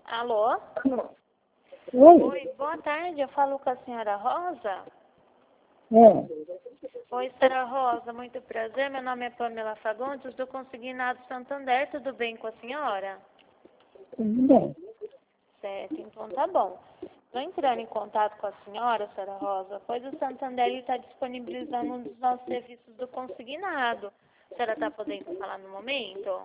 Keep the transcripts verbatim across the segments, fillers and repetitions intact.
Alô? Oi? Oi, boa tarde. Eu falo com a senhora Rosa. É. Oi, senhora Rosa, muito prazer. Meu nome é Pamela Fagundes, do Consignado Santander. Tudo bem com a senhora? Tudo bem. Certo, então tá bom. Estou entrando em contato com a senhora, senhora Rosa, pois o Santander está disponibilizando um dos nossos serviços do consignado. A senhora está podendo falar no momento?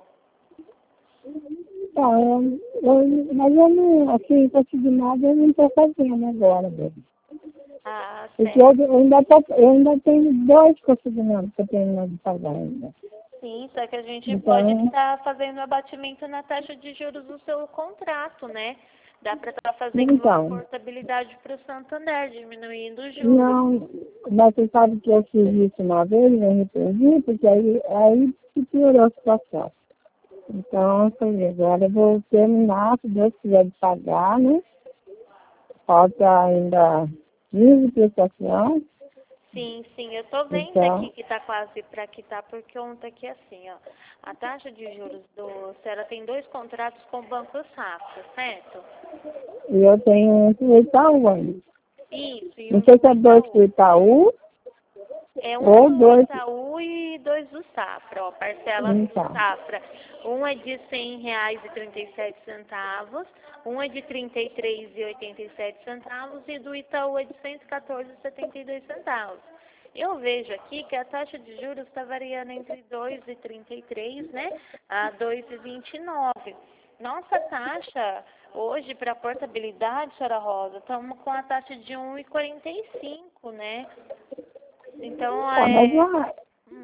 Tá, eu, eu, mas eu não, assim, consegui nada, eu não estou fazendo agora, mesmo. Ah, Porque certo. eu, eu, ainda tô, eu ainda tenho dois consignados que eu tenho de pagar ainda. Sim, só que a gente Então, pode estar fazendo abatimento na taxa de juros do seu contrato, né? Dá para estar fazendo uma então, portabilidade para o Santander, diminuindo os juros. não, mas você sabe que eu fiz isso uma vez, eu me perdi, porque aí, aí que piorou a situação. Então, eu falei, agora eu vou terminar, se Deus quiser de pagar, né? Falta ainda quinze prestações. Sim, sim, eu estou vendo Então, aqui que está quase para quitar, porque ontem aqui assim, ó, a taxa de juros do Sera tem dois contratos com o Banco Safra, certo? e eu tenho um com o Itaú ainda. Isso, e Não um sei se do é dois com o Itaú. Itaú É um ou do dois. Itaú e dois do Safra, ó, parcelas do Então, Safra. Um é de cem reais e trinta e sete centavos, um é de trinta e três reais e oitenta e sete centavos e do Itaú é de cento e quatorze reais e setenta e dois centavos. Eu vejo aqui que a taxa de juros está variando entre dois e trinta e três, né, a dois e vinte e nove. Nossa taxa hoje para portabilidade, senhora Rosa, estamos com a taxa de um e quarenta e cinco, né? Então, tá, mas, é... não- Hum,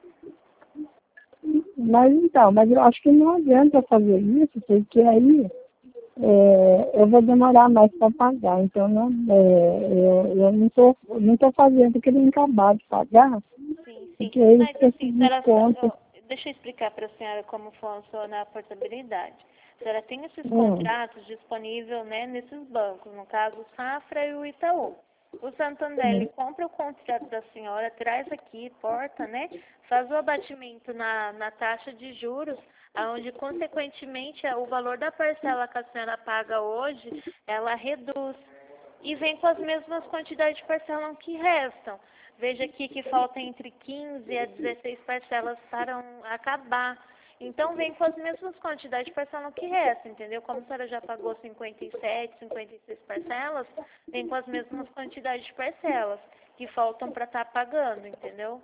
mas então, mas eu acho que não adianta fazer isso, porque aí é, eu vou demorar mais para pagar. Então, não, é, eu, eu não estou não tô fazendo, querendo acabar de pagar, sim, sim. porque aí Mas, esse assim, senhora, desconto. ó, deixa eu explicar para a senhora como funciona a portabilidade. A senhora tem esses Hum, contratos disponíveis, né, nesses bancos, no caso o Safra e o Itaú. O Santander, ele hum, compra o contrato da senhora, traz aqui, porta, né, faz o abatimento na, na taxa de juros, onde, consequentemente, o valor da parcela que a senhora paga hoje, ela reduz. E vem com as mesmas quantidades de parcelas que restam. Veja aqui que falta entre quinze a dezesseis parcelas para um, acabar. Então, vem com as mesmas quantidades de parcelas que restam, entendeu? Como a senhora já pagou cinquenta e sete, cinquenta e seis parcelas, vem com as mesmas quantidades de parcelas que faltam para estar pagando, entendeu?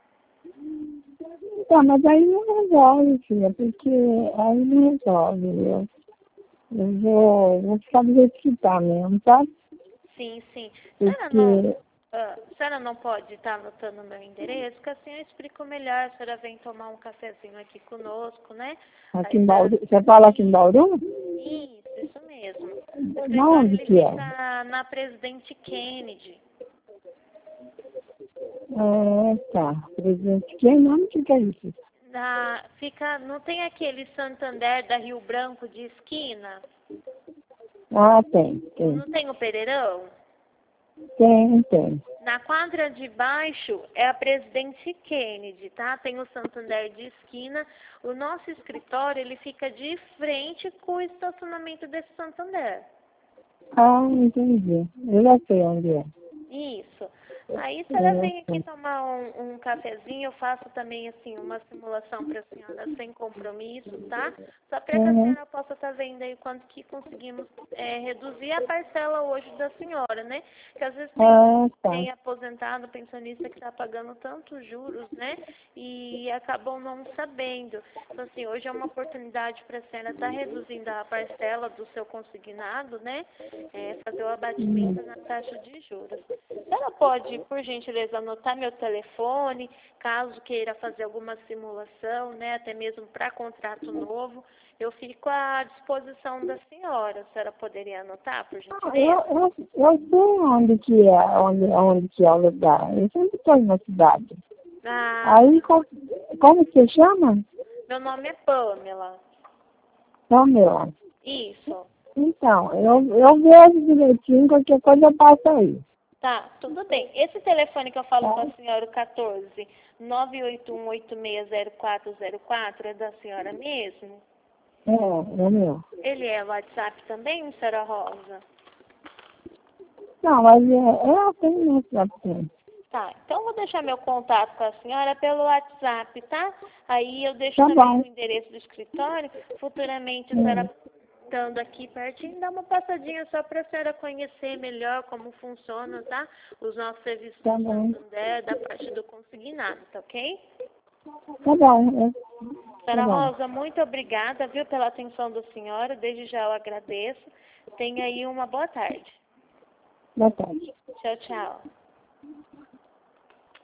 tá, mas aí não resolve, filha, porque aí não resolve. Eu, eu vou, vou ficar do jeito que tá mesmo, tá? Sim, sim. A senhora não, Porque ah, a senhora não pode estar anotando o meu endereço, que assim eu explico melhor. A senhora vem tomar um cafezinho aqui conosco, né? aqui Aí a em senhora... Bauru, você fala aqui em Bauru? Isso, isso mesmo. O Na escritório onde ele que é? fica na Presidente Kennedy. É, tá. Presidente, quem não fica isso? Na, fica, não tem aquele Santander da Rio Branco de esquina? Ah, tem, tem. Não tem o Pereirão? Tem, tem. Na quadra de baixo é a Presidente Kennedy, tá? Tem o Santander de esquina. O nosso escritório, ele fica de frente com o estacionamento desse Santander. Ah, entendi. Eu já sei onde é. Isso. Aí a senhora Eu já vem aqui sei. tomar um, um cafezinho, eu faço também assim uma simulação para a senhora sem compromisso, tá? Só para que a Uhum. senhora possa estar vendo aí quanto que conseguimos é, reduzir a parcela hoje da senhora, né? Que às vezes tem, Ah, tá. tem aposentado, pensionista que está pagando tantos juros, né? E acabam não sabendo. Então assim, hoje é uma oportunidade para a senhora estar reduzindo a parcela do seu consignado, né? É, fazer o Hum. abatimento na taxa de juros. A senhora pode, por gentileza, anotar meu telefone, caso queira fazer alguma simulação, né, até mesmo para contrato novo, eu fico à disposição da senhora. A senhora poderia anotar, por Ah, eu, gentileza? eu, eu sei onde que é, onde, onde que é o lugar. Eu sempre estou na cidade. Ah, Aí, co- como que chama? meu nome é Pamela. Pamela. Isso. Então, eu, eu vejo direitinho, qualquer coisa eu passo aí. Tá, tudo bem. Esse telefone que eu falo Tá? com a senhora, o quatorze, nove oito um oito seis zero quatro zero quatro, é da senhora mesmo? É, é meu. Ele é WhatsApp também, senhora Rosa? Não, mas é, é assim mesmo, assim. Tá, então vou deixar meu contato com a senhora pelo WhatsApp, tá? Aí eu deixo Tá também bom. o endereço do escritório. Futuramente a Hum. senhora estando aqui pertinho, dá uma passadinha só para a senhora conhecer melhor como funciona, tá? Os nossos serviços Tá do bom. Santander, da parte do consignado, tá ok? Tá bom. é, Tá Senhora bom. Rosa, muito obrigada, viu, pela atenção da senhora. Desde já eu agradeço. Tenha aí uma boa tarde. Boa tarde. Tchau, tchau.